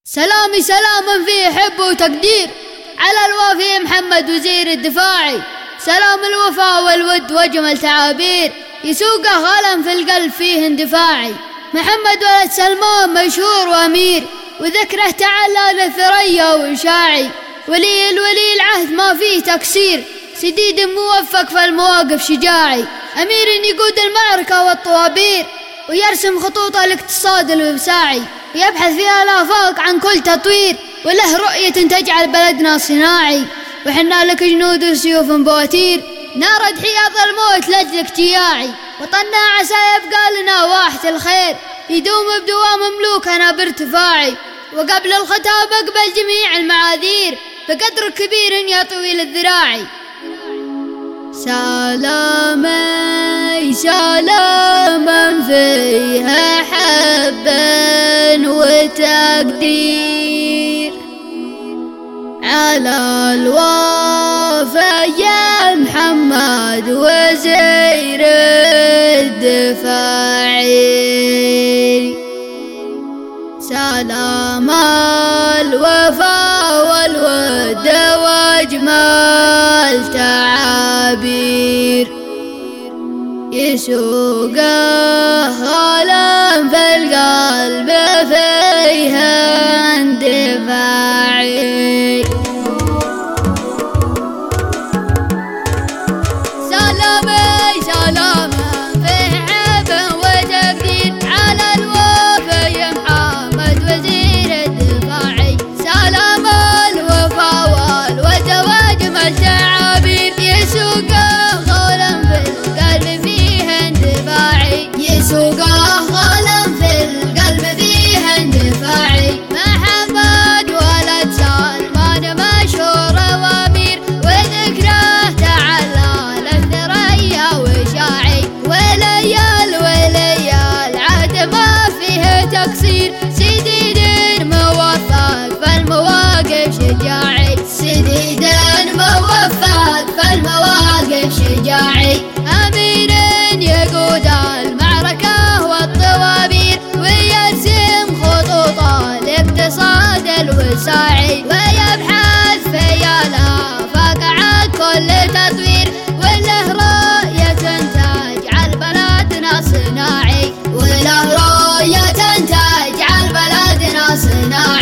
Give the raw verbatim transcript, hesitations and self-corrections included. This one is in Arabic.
سلامي سلام فيه حب وتقدير على الوافي محمد وزير الدفاعي. سلام الوفاء والود وجمل تعابير يسوقه غلم في القلب فيه اندفاعي. محمد ولد سلمان مشهور وأمير وذكره تعالى للثريا وإشاعي. ولي الولي العهد ما فيه تكسير سديد موفق في المواقف شجاعي. أمير يقود المعركة والطوابير ويرسم خطوط الاقتصاد الوساعي ويبحث فيها الآفاق عن كل تطوير وله رؤية تجعل بلدنا صناعي. وحنا لك جنود وسيوف بواتير نارد حياض الموت لأجلك جياعي. وطنا عسى يبقى لنا واحة الخير يدوم بدوام مملوكنا بارتفاعي. وقبل الختام اقبل جميع المعاذير بقدر كبير يا طويل الذراعي. سلامي سلاما فيها حبا وتقدير على الوفا يا محمد وزير الدفاعي. سلام الوفا والود واجمل تعابير يسوقه غلم في القلب فيها اندفاعي. سلامي سلاما في حب وتقدير على الوفا يا محمد وزير الدفاعي. سلام الوفا والود واجمل تعابير يسوقه غلم في القلب فيها اندفاعي. يسوقه غلم في القلب فيها اندفاعي. محمد ولد سلمان مشهور وامير وذكره تعالى للثريا وشاعي. وليال وليال عهد ما فيه تقصير سديد موفق فالمواقف شجاعي. سديد موفق فالمواقف شجاعي. أمير يقود المعركة والطوابير ويرسم خطوط الاقتصاد الوساعي. ويبحث في الآفاق عن كل تطوير وله رؤية تجعل بلدنا صناعي. وله رؤية تجعل بلدنا صناعي.